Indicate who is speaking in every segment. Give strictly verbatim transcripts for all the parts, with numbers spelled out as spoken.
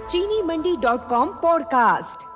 Speaker 1: चीनी मंडी dot com podcast.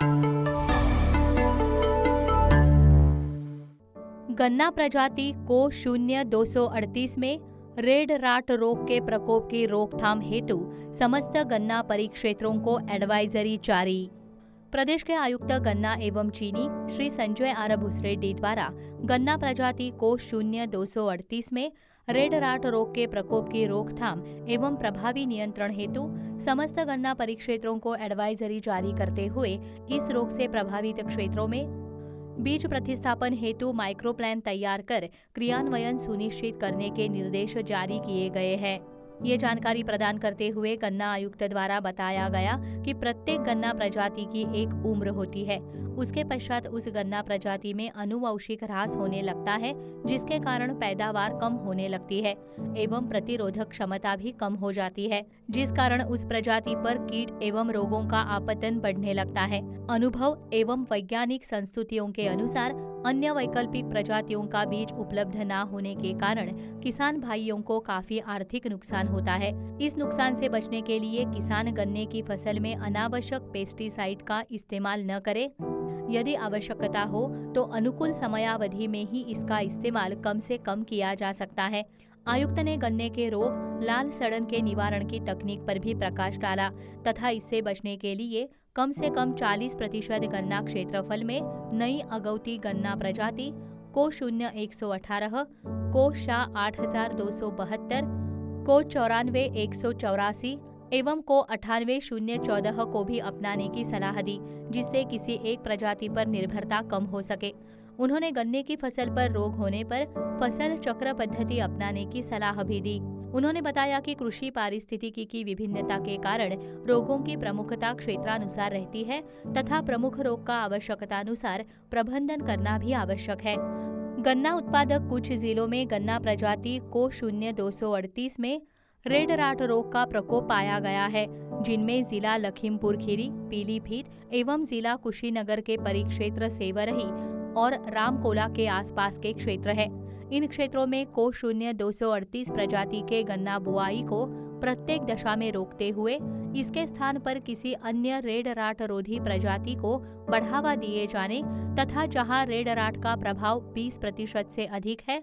Speaker 2: गन्ना प्रजाति को शून्य दो सौ अड़तीस में रेड राट रोग के प्रकोप की रोकथाम हेतु समस्त गन्ना परिक्षेत्रों को एडवाइजरी जारी। प्रदेश के आयुक्त गन्ना एवं चीनी श्री संजय आर भुसरेड्डी द्वारा गन्ना प्रजाति को शून्य दो सौ अड़तीस में रेड राट रोग के प्रकोप की रोकथाम एवं प्रभावी नियंत्रण हेतु समस्त गन्ना परिक्षेत्रों को एडवाइजरी जारी करते हुए इस रोग से प्रभावित क्षेत्रों में बीज प्रतिस्थापन हेतु माइक्रो प्लान तैयार कर क्रियान्वयन सुनिश्चित करने के निर्देश जारी किए गए हैं। ये जानकारी प्रदान करते हुए गन्ना आयुक्त द्वारा बताया गया कि प्रत्येक गन्ना प्रजाति की एक उम्र होती है। उसके पश्चात उस गन्ना प्रजाति में आनुवंशिक ह्रास होने लगता है, जिसके कारण पैदावार कम होने लगती है एवं प्रतिरोधक क्षमता भी कम हो जाती है, जिस कारण उस प्रजाति पर कीट एवं रोगों का आपतन बढ़ने लगता है। अनुभव एवं वैज्ञानिक संस्तुतियों के अनुसार अन्य वैकल्पिक प्रजातियों का बीज उपलब्ध न होने के कारण किसान भाइयों को काफी आर्थिक नुकसान होता है। इस नुकसान से बचने के लिए किसान गन्ने की फसल में अनावश्यक पेस्टिसाइड का इस्तेमाल न करे। यदि आवश्यकता हो तो अनुकूल समयावधि में ही इसका इस्तेमाल कम से कम किया जा सकता है। आयुक्त ने गन्ने के रोग लाल सड़न के निवारण की तकनीक पर भी प्रकाश डाला तथा इससे बचने के लिए कम से कम चालीस प्रतिशत गन्ना क्षेत्रफल में नई अगौती गन्ना प्रजाति को शून्य एक सौ अठारह, को शा आठ हजार दो सौ बहत्तर, को चौरानवे एक सौ चौरासी एवं को अठानवे शून्य चौदह को भी अपनाने की सलाह दी, जिससे किसी एक प्रजाति पर निर्भरता कम हो सके। उन्होंने गन्ने की फसल पर रोग होने पर फसल चक्र पद्धति अपनाने की सलाह भी दी। उन्होंने बताया कि कृषि पारिस्थितिकी की विभिन्नता के कारण रोगों की प्रमुखता क्षेत्रानुसार रहती है तथा प्रमुख रोग का आवश्यकतानुसार प्रबंधन करना भी आवश्यक है। गन्ना उत्पादक कुछ जिलों में गन्ना प्रजाति को शून्य दो सौ अड़तीस में रेड राट रोग का प्रकोप पाया गया है, जिनमें जिला लखीमपुर खीरी, पीलीभीत एवं जिला कुशीनगर के परिक्षेत्र सेवरही और रामकोला के आसपास के क्षेत्र है। इन क्षेत्रों में को शून्य दो सौ अड़तीस प्रजाति के गन्ना बुआई को प्रत्येक दशा में रोकते हुए इसके स्थान पर किसी अन्य रेड राट रोधी प्रजाति को बढ़ावा दिए जाने तथा जहां रेड राट का प्रभाव बीस प्रतिशत से अधिक है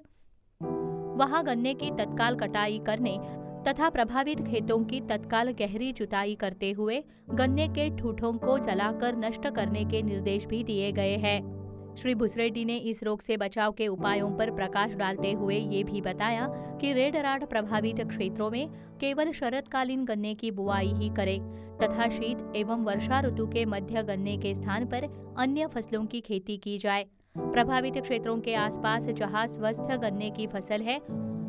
Speaker 2: वहां गन्ने की तत्काल कटाई करने तथा प्रभावित खेतों की तत्काल गहरी जुताई करते हुए गन्ने के ठूठों को जलाकर नष्ट करने के निर्देश भी दिए गए हैं। श्री भुसरेड्डी ने इस रोग से बचाव के उपायों पर प्रकाश डालते हुए ये भी बताया कि रेड राट प्रभावित क्षेत्रों में केवल शरतकालीन गन्ने की बुआई ही करें तथा शीत एवं वर्षा ऋतु के मध्य गन्ने के स्थान पर अन्य फसलों की खेती की जाए। प्रभावित क्षेत्रों के आसपास जहां स्वस्थ गन्ने की फसल है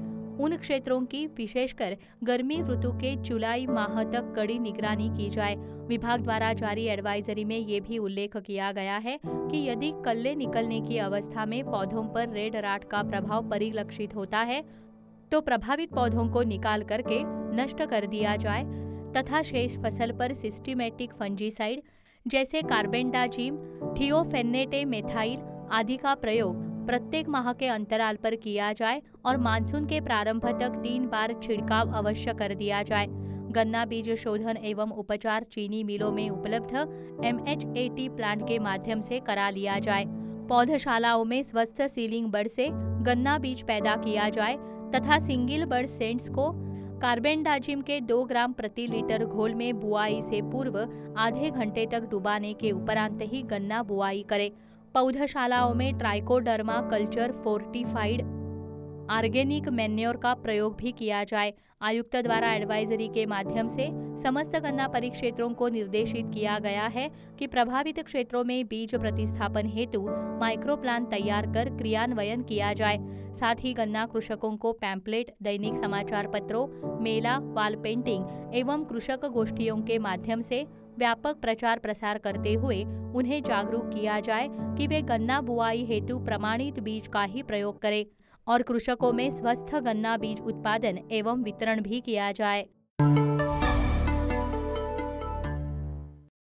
Speaker 2: उन क्षेत्रों की विशेषकर गर्मी ऋतु के जुलाई माह तक कड़ी निगरानी की जाए। विभाग द्वारा जारी एडवाइजरी में ये भी उल्लेख किया गया है कि यदि कल्ले निकलने की अवस्था में पौधों पर रेड राट का प्रभाव परिलक्षित होता है तो प्रभावित पौधों को निकाल करके नष्ट कर दिया जाए तथा शेष फसल पर सिस्टमैटिक फंजीसाइड जैसे कार्बेंडाजिम, थियोफेनेटे मेथाइल आदि का प्रयोग प्रत्येक माह के अंतराल पर किया जाए और मानसून के प्रारंभ तक तीन बार छिड़काव अवश्य कर दिया जाए। गन्ना बीज शोधन एवं उपचार चीनी मिलों में उपलब्ध M H A T plant के माध्यम से करा लिया जाए। पौधशालाओं में स्वस्थ सीलिंग बर्ड से गन्ना बीज पैदा किया जाए तथा सिंगल बर्ड सेंट्स को कार्बेंडाजिम के दो ग्राम प्रति लीटर घोल में बुआई से पूर्व आधे घंटे तक डुबाने के उपरांत ही गन्ना बुआई करे। पौधशालाओं में Trichoderma culture fortified organic manure का प्रयोग भी किया जाए। आयुक्त द्वारा एडवाइजरी के माध्यम से समस्त गन्ना परिक्षेत्रों को निर्देशित किया गया है कि प्रभावित क्षेत्रों में बीज प्रतिस्थापन हेतु माइक्रो प्लान तैयार कर क्रियान्वयन किया जाए। साथ ही गन्ना कृषकों को पैम्पलेट, दैनिक समाचार पत्रों, मेला, वाल पेंटिंग एवं कृषक गोष्ठियों के माध्यम से व्यापक प्रचार प्रसार करते हुए उन्हें जागरूक किया जाए कि वे गन्ना बुआई हेतु प्रमाणित बीज का ही प्रयोग करें और कृषकों में स्वस्थ गन्ना बीज उत्पादन एवं वितरण भी किया जाए।